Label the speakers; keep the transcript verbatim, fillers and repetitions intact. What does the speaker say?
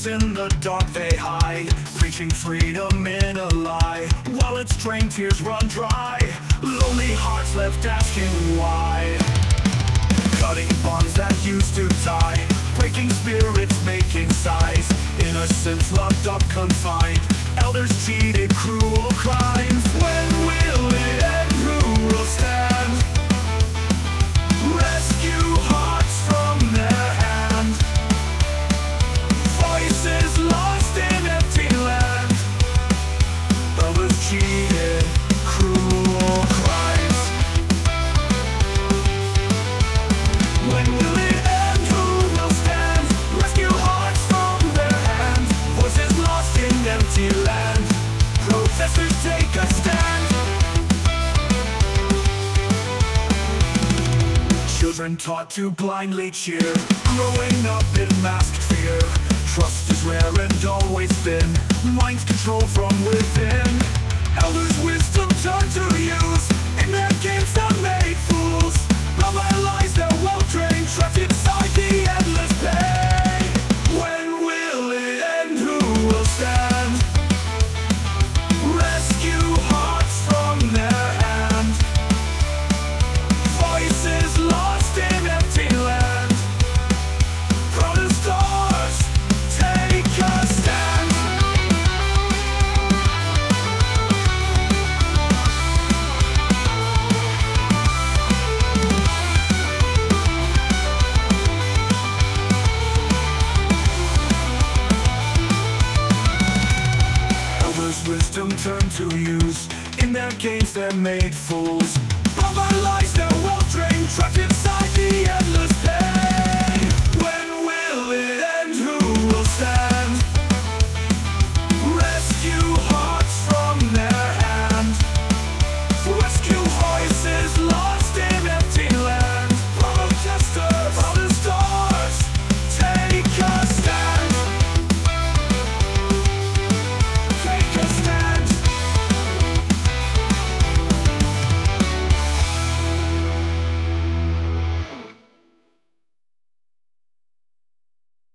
Speaker 1: voice in the dark they hide, preaching freedom in a lie, while its trained tears run dry. Lonely hearts left asking why. Cutting bonds that used to tie, breaking spirits making sighs. Innocents locked up confined, elders cheated cruel crimes. When will it end? Who will stand? Rescue hearts from their hand. Voices lost in empty land, elders cheated cruel crimes. When will it end? Who will stand? Rescue hearts from their hand. Voices lost in empty land, protesters take a stand. Children taught to blindly cheer, growing up in masked fear. Trust is rare and always thin, minds controlled from within. Elders' wisdom turn to use, in their games that made fools. Now their lies, they're well-trained, trapped inside the endless pain. When will it end? Who will stand? Rescue hearts from their hand. Voices lost in empty land, protesters take a stand. Elders' wisdom turn to use, in their games they're made fools.